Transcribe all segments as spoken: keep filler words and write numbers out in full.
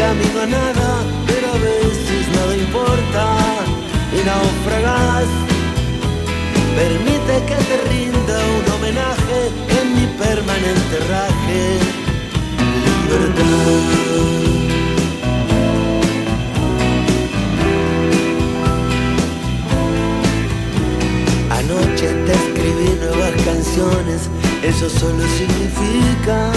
camino a nada, pero a veces nada importa y naufragás. Permite que te rinda un homenaje en mi permanente raje. Libertad. Anoche te escribí nuevas canciones, eso solo significa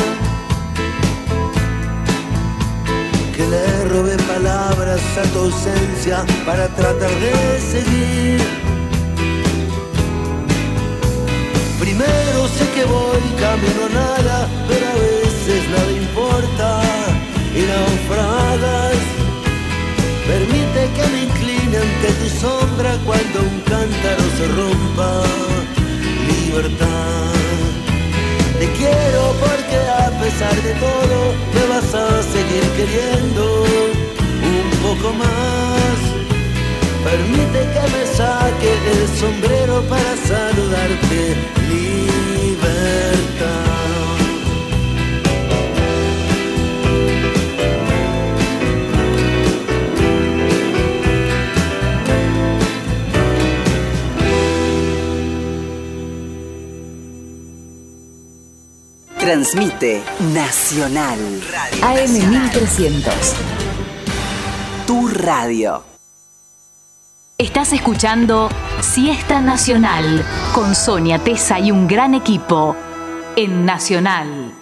que le robé palabras a tu ausencia para tratar de seguir. Primero sé que voy camino a nada, pero a veces nada importa y naufragas. Permite que me incline ante tu sombra cuando un cántaro se rompa. Libertad. Te quiero porque a pesar de todo me vas a seguir queriendo un poco más. Permite que me saque el sombrero para saludarte. Libertad. Transmite Nacional. Radio A M Nacional. mil trescientos. Tu radio. Estás escuchando Siesta Nacional con Sonia Tesa y un gran equipo en Nacional.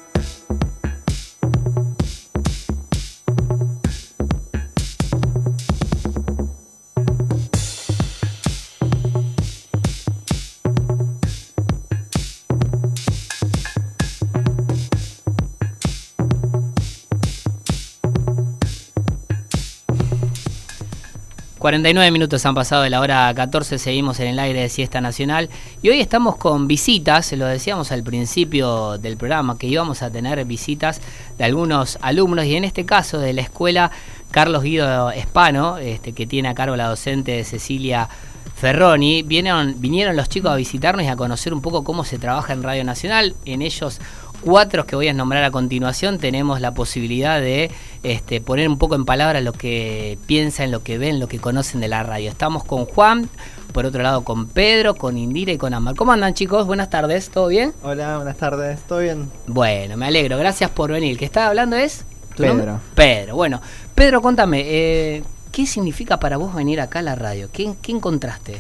cuarenta y nueve minutos han pasado de la hora catorce, seguimos en el aire de Siesta Nacional y hoy estamos con visitas, lo decíamos al principio del programa, que íbamos a tener visitas de algunos alumnos y en este caso de la escuela Carlos Guido Espano, este, que tiene a cargo la docente Cecilia Ferroni. Vinieron, vinieron los chicos a visitarnos y a conocer un poco cómo se trabaja en Radio Nacional. En ellos cuatro que voy a nombrar a continuación tenemos la posibilidad de este, poner un poco en palabras lo que piensan, lo que ven, lo que conocen de la radio. Estamos con Juan, por otro lado con Pedro, con Indira y con Ámbar. ¿Cómo andan, chicos? Buenas tardes, ¿todo bien? Hola, buenas tardes, ¿todo bien? Bueno, me alegro, gracias por venir. ¿El que está hablando es? ¿Tu Pedro. nombre? Pedro, bueno. Pedro, contame, eh, ¿qué significa para vos venir acá a la radio? ¿Qué, qué encontraste?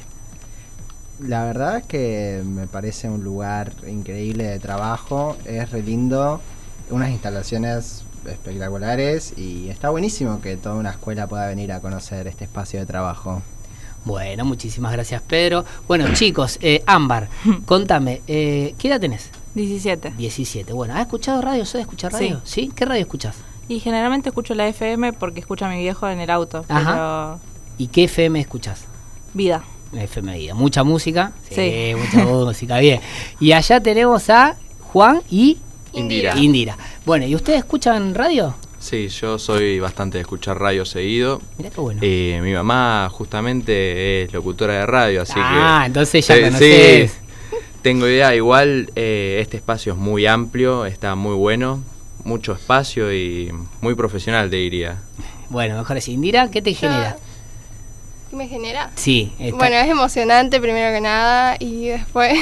La verdad es que me parece un lugar increíble de trabajo, es re lindo, unas instalaciones espectaculares y está buenísimo que toda una escuela pueda venir a conocer este espacio de trabajo. Bueno, muchísimas gracias, Pedro. Bueno, chicos, eh, Ámbar, contame, eh, ¿qué edad tenés? diecisiete. diecisiete. Bueno, ¿has escuchado radio? ¿Sos de escuchar radio? Sí. ¿Sí? ¿Qué radio escuchás? Y generalmente escucho la F M porque escucho a mi viejo en el auto. Ajá. Pero... ¿Y qué F M escuchás? Vida. F M Vida. ¿Mucha música? Sí, Sí. mucha música, bien. Y allá tenemos a Juan y Indira. Indira. Bueno, ¿y ustedes escuchan radio? Sí, yo soy bastante de escuchar radio seguido. Mirá qué bueno. Eh, mi mamá justamente es locutora de radio, así ah, que... entonces ya sí, conocés. sí, tengo idea. Igual eh, este espacio es muy amplio, está muy bueno, mucho espacio y muy profesional, te diría. Bueno, mejor así. Indira, ¿qué te Yo- genera? ¿Qué me genera? Sí. Está... Bueno, es emocionante primero que nada y después,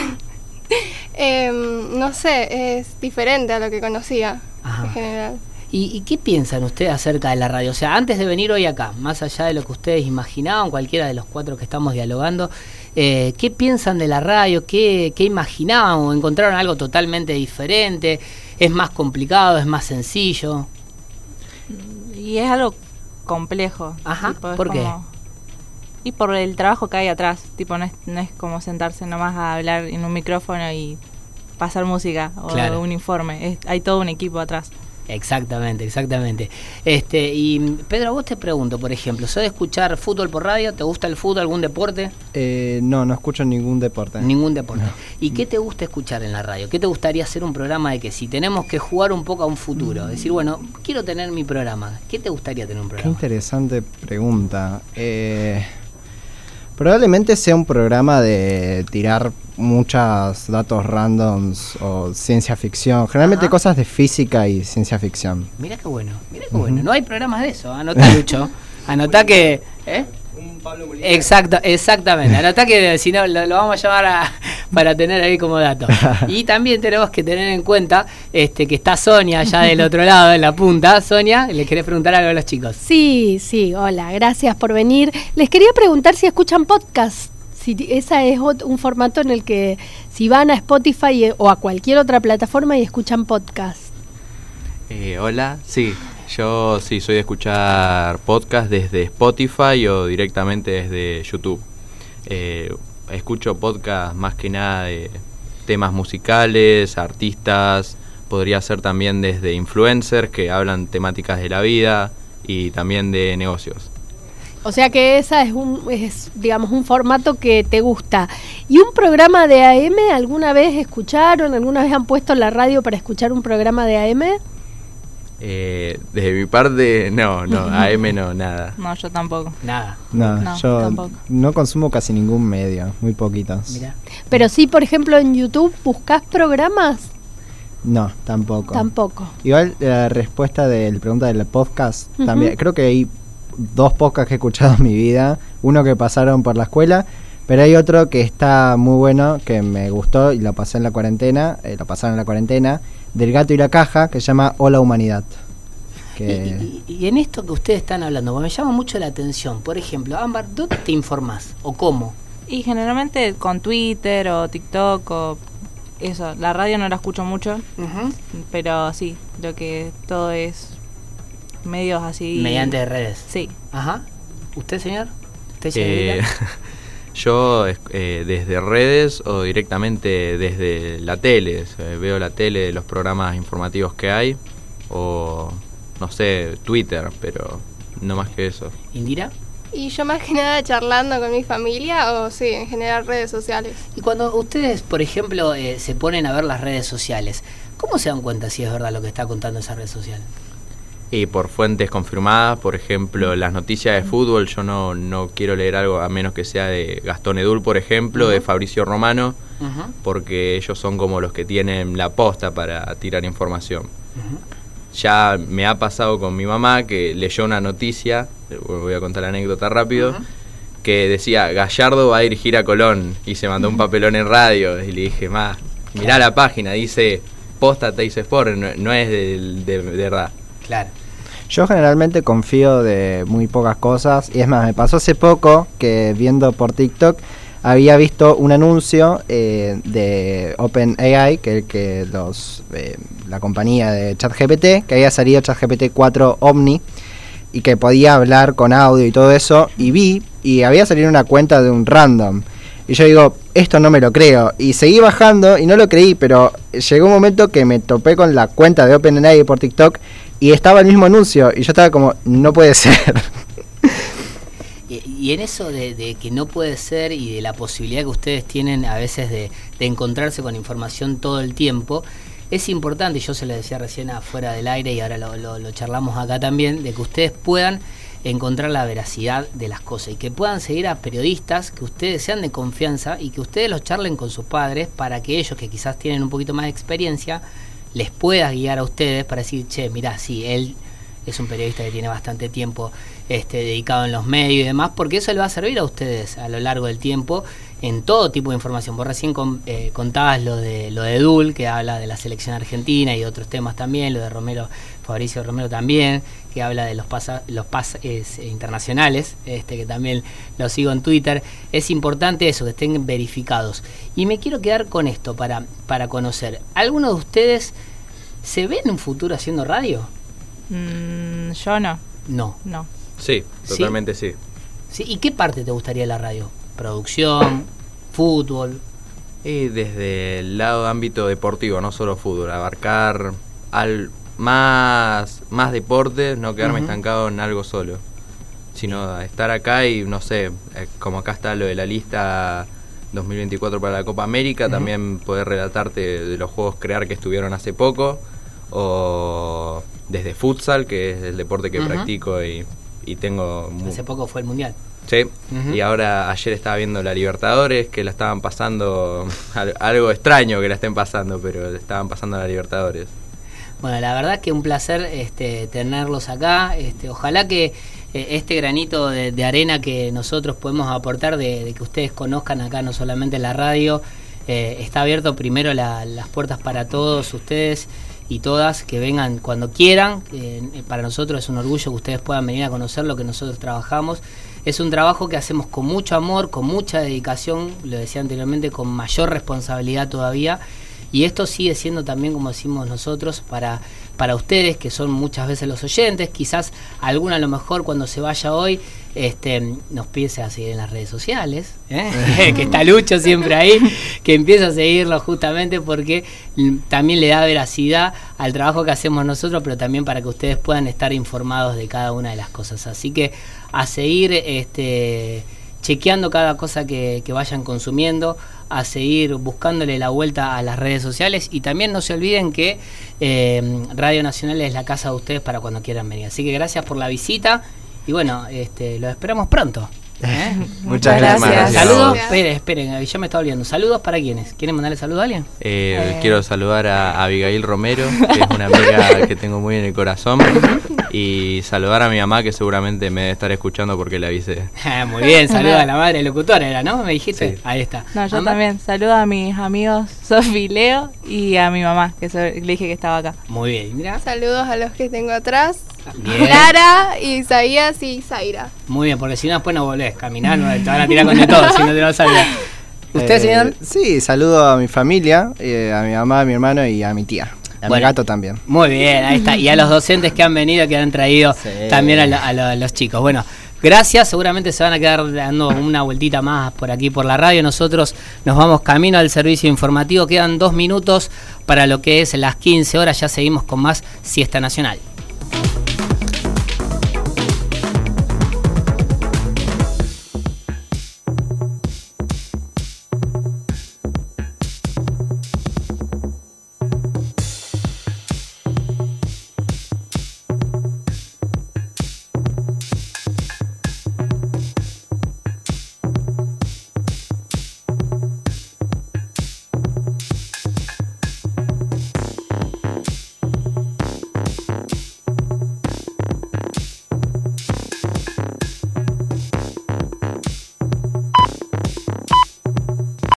eh, no sé, es diferente a lo que conocía Ajá. en general. ¿Y, ¿Y qué piensan ustedes acerca de la radio? O sea, antes de venir hoy acá, más allá de lo que ustedes imaginaban, cualquiera de los cuatro que estamos dialogando, eh, ¿qué piensan de la radio? ¿Qué, ¿Qué imaginaban o encontraron algo totalmente diferente? ¿Es más complicado? ¿Es más sencillo? Y es algo complejo. Ajá, tipo, es ¿por qué? como- Y por el trabajo que hay atrás. Tipo, no es, no es como sentarse nomás a hablar en un micrófono y pasar música o Claro. un informe. Es- hay todo un equipo atrás. Exactamente, exactamente. Este, y Pedro, a vos te pregunto, por ejemplo, ¿sos de escuchar fútbol por radio? ¿Te gusta el fútbol, algún deporte? Eh, no, no escucho ningún deporte. Ningún deporte. No. ¿Y qué te gusta escuchar en la radio? ¿Qué te gustaría hacer un programa de que si tenemos que jugar un poco a un futuro? Decir, bueno, quiero tener mi programa. ¿Qué te gustaría tener un Qué programa? interesante pregunta. Eh, Probablemente sea un programa de tirar muchos datos randoms o ciencia ficción. Generalmente Ajá. cosas de física y ciencia ficción. Mirá qué bueno, mirá qué Ujú. bueno. No hay programas de eso, anotá, Lucho. Anotá que... ¿eh? Un Pablo Molina. Exacto, exactamente. Anotá que si no lo, lo vamos a llamar a, para tener ahí como dato. Y también tenemos que tener en cuenta este que está Sonia allá del otro lado, en la punta. Sonia, ¿le querés preguntar algo a los chicos? Sí, sí, hola, gracias por venir. Les quería preguntar si escuchan podcast. Si esa es ot- un formato en el que si van a Spotify eh, o a cualquier otra plataforma y escuchan podcast. Eh, hola, sí, yo sí soy de escuchar podcast desde Spotify o directamente desde YouTube. Eh, escucho podcast más que nada de temas musicales, artistas, podría ser también desde influencers que hablan temáticas de la vida y también de negocios. O sea que esa es un, es, digamos, un formato que te gusta. ¿Y un programa de A M alguna vez escucharon? ¿Alguna vez han puesto la radio para escuchar un programa de A M? Eh, desde mi parte, no, no, A M no, nada. No, yo tampoco. Nada. No, No, yo tampoco. no consumo casi ningún medio, muy poquitos. Mirá. Pero sí, por ejemplo, en YouTube, ¿buscás programas? No, tampoco. Tampoco. Igual la respuesta de la pregunta del podcast, Ujú. también creo que hay dos podcasts que he escuchado en mi vida, uno que pasaron por la escuela, pero hay otro que está muy bueno, que me gustó y lo pasé en la cuarentena, eh, lo pasaron en la cuarentena, del gato y la caja, que se llama Hola Humanidad. Que Y, y- y en esto que ustedes están hablando, me llama mucho la atención. Por ejemplo, Ámbar, ¿dónde te informás? ¿O cómo? Y generalmente con Twitter o TikTok o eso. La radio no la escucho mucho, pero sí, lo que todo es medios así. Mediante redes. Sí. Ajá. ¿Usted, señor? ¿Usted, Eh, señorita? yo eh, desde redes o directamente desde la tele, eh, veo la tele de los programas informativos que hay o no sé, Twitter, pero no más que eso. ¿Indira? Y yo más que nada charlando con mi familia o sí, en general redes sociales. Y cuando ustedes, por ejemplo, eh, se ponen a ver las redes sociales, ¿cómo se dan cuenta si es verdad lo que está contando esa red social? Y por fuentes confirmadas, por ejemplo, las noticias de fútbol, yo no, no quiero leer algo a menos que sea de Gastón Edul, por ejemplo, de Fabricio Romano, Ujú. porque ellos son como los que tienen la posta para tirar información. Ya me ha pasado con mi mamá que leyó una noticia, voy a contar la anécdota rápido, Ujú. que decía, Gallardo va a dirigir a Colón, y se mandó un papelón en radio, y le dije, ma, mirá la página, dice posta Teis Sport, no, no es de, de, de verdad. Claro. yo generalmente confío de muy pocas cosas, y es más, me pasó hace poco que viendo por TikTok había visto un anuncio eh, de OpenAI, que que los eh, la compañía de ChatGPT, que había salido ChatGPT cuatro Omni y que podía hablar con audio y todo eso, y vi y había salido una cuenta de un random. Y yo digo, esto no me lo creo. Y seguí bajando y no lo creí, pero llegó un momento que me topé con la cuenta de OpenAI por TikTok y estaba el mismo anuncio. Y yo estaba como, no puede ser. Y, y en eso de, de que no puede ser y de la posibilidad que ustedes tienen a veces de, de encontrarse con información todo el tiempo, es importante, yo se lo decía recién afuera del aire y ahora lo, lo, lo charlamos acá también, de que ustedes puedan encontrar la veracidad de las cosas y que puedan seguir a periodistas que ustedes sean de confianza y que ustedes los charlen con sus padres para que ellos que quizás tienen un poquito más de experiencia les pueda guiar a ustedes para decir, che, mirá, sí, él es un periodista que tiene bastante tiempo este, dedicado en los medios y demás, porque eso le va a servir a ustedes a lo largo del tiempo en todo tipo de información. Vos recién con, eh, contabas lo de lo de Edul, que habla de la selección argentina y de otros temas también, lo de Romero, Fabricio Romero también, que habla de los pasa, los pases eh, internacionales, este que también lo sigo en Twitter. Es importante eso, que estén verificados. Y me quiero quedar con esto para, para conocer. ¿Alguno de ustedes se ve en un futuro haciendo radio? Mm, yo no, No. no. Sí, totalmente sí. Sí, ¿y qué parte te gustaría de la radio? ¿Producción? ¿Fútbol? Y desde el lado de ámbito deportivo, no solo fútbol, abarcar al más, más deportes, no quedarme Ujú. estancado en algo solo, sino estar acá y no sé, eh, como acá está lo de la lista dos mil veinticuatro para la Copa América, Ujú. también poder relatarte de los juegos crear que estuvieron hace poco, o desde futsal, que es el deporte que Ujú. practico y y tengo... Muy... Hace poco fue el Mundial. Sí, uh-huh. Y ahora ayer estaba viendo la Libertadores, que la estaban pasando, algo extraño que la estén pasando, pero le estaban pasando a la Libertadores. Bueno, la verdad que un placer este, tenerlos acá. Este, ojalá que eh, este granito de, de arena que nosotros podemos aportar, de, de que ustedes conozcan acá, no solamente la radio, eh, está abierto primero la, las puertas para todos ustedes y todas, que vengan cuando quieran. Eh, para nosotros es un orgullo que ustedes puedan venir a conocer lo que nosotros trabajamos. Es un trabajo que hacemos con mucho amor, con mucha dedicación, lo decía anteriormente, con mayor responsabilidad todavía. Y esto sigue siendo también, como decimos nosotros, para, para ustedes, que son muchas veces los oyentes. Quizás alguna a lo mejor cuando se vaya hoy este, nos empiece a seguir en las redes sociales, ¿eh? Que está Lucho siempre ahí, que empiece a seguirlo justamente porque también le da veracidad al trabajo que hacemos nosotros, pero también para que ustedes puedan estar informados de cada una de las cosas. Así que a seguir... este chequeando cada cosa que, que vayan consumiendo, a seguir buscándole la vuelta a las redes sociales, y también no se olviden que eh, Radio Nacional es la casa de ustedes para cuando quieran venir. Así que gracias por la visita y bueno, este, los esperamos pronto. ¿Eh? Muchas gracias. gracias. Saludos, esperen, esperen, ya me estaba olvidando. Saludos para quienes. ¿Quieren mandarle saludos a alguien? Eh, eh. Quiero saludar a, a Abigail Romero, que es una amiga que tengo muy en el corazón. Y saludar a mi mamá, que seguramente me debe estar escuchando porque le avisé. Muy bien, saluda a la madre locutora, ¿era, no? ¿Me dijiste? Sí. Ahí está. No, yo ¿Mamá? también saludo a mis amigos Sofi y Leo y a mi mamá, que se, le dije que estaba acá. Muy bien, mira. Saludos a los que tengo atrás. Bien. Clara, Isaías y Zaira. Muy bien, porque si no después no volvés caminando, te van a tirar con de todo, si no te vas a olvidar. ¿Usted, Eh, señor? Sí, saludo a mi familia, eh, a mi mamá, a mi hermano y a mi tía. A Bueno, mi gato también. Muy bien, ahí está. Y a los docentes que han venido, que han traído Sí. también a, lo- a lo- a los chicos. Bueno, gracias. Seguramente se van a quedar dando una vueltita más por aquí, por la radio. Nosotros nos vamos camino al servicio informativo. Quedan dos minutos para lo que es las quince horas. Ya seguimos con más Siesta Nacional.